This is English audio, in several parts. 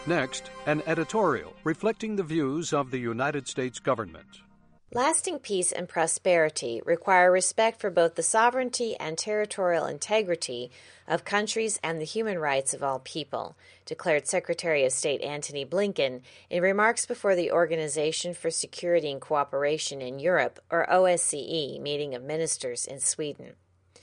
Next, an editorial reflecting the views of the United States government. Lasting peace and prosperity require respect for both the sovereignty and territorial integrity of countries and the human rights of all people, declared Secretary of State Antony Blinken in remarks before the Organization for Security and Cooperation in Europe, or OSCE, meeting of ministers in Sweden.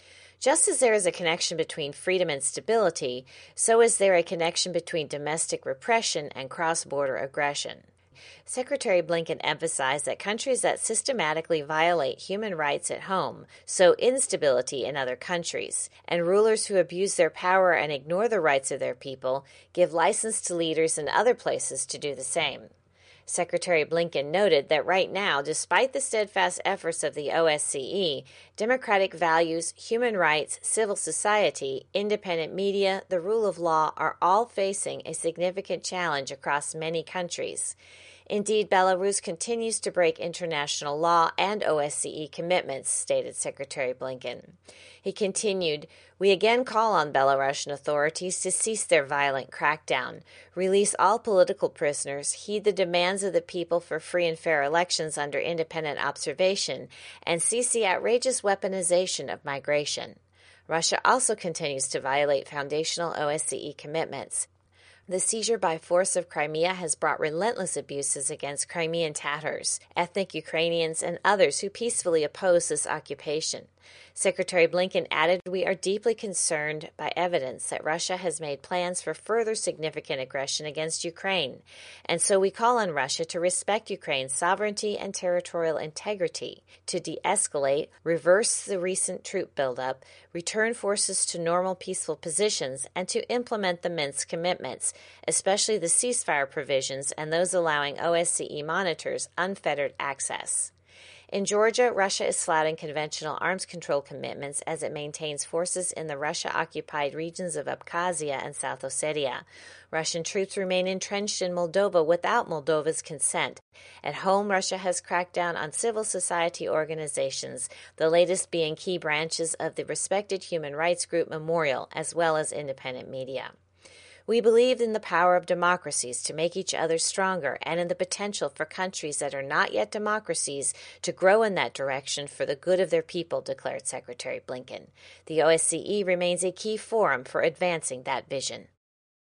Just as there is a connection between freedom and stability, so is there a connection between domestic repression and cross-border aggression. Secretary Blinken emphasized that countries that systematically violate human rights at home sow instability in other countries, and rulers who abuse their power and ignore the rights of their people give license to leaders in other places to do the same. Secretary Blinken noted that right now, despite the steadfast efforts of the OSCE, democratic values, human rights, civil society, independent media, the rule of law are all facing a significant challenge across many countries. Indeed, Belarus continues to break international law and OSCE commitments, stated Secretary Blinken. He continued, "We again call on Belarusian authorities to cease their violent crackdown, release all political prisoners, heed the demands of the people for free and fair elections under independent observation, and cease the outrageous weaponization of migration." Russia also continues to violate foundational OSCE commitments. The seizure by force of Crimea has brought relentless abuses against Crimean Tatars, ethnic Ukrainians, and others who peacefully oppose this occupation. Secretary Blinken added, "We are deeply concerned by evidence that Russia has made plans for further significant aggression against Ukraine, and so we call on Russia to respect Ukraine's sovereignty and territorial integrity, to de-escalate, reverse the recent troop buildup, return forces to normal peaceful positions, and to implement the Minsk commitments, especially the ceasefire provisions and those allowing OSCE monitors unfettered access." In Georgia, Russia is flouting conventional arms control commitments as it maintains forces in the Russia-occupied regions of Abkhazia and South Ossetia. Russian troops remain entrenched in Moldova without Moldova's consent. At home, Russia has cracked down on civil society organizations, the latest being key branches of the respected human rights group Memorial, as well as independent media. We believe in the power of democracies to make each other stronger and in the potential for countries that are not yet democracies to grow in that direction for the good of their people, declared Secretary Blinken. The OSCE remains a key forum for advancing that vision.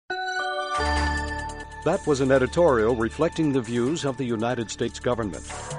That was an editorial reflecting the views of the United States government.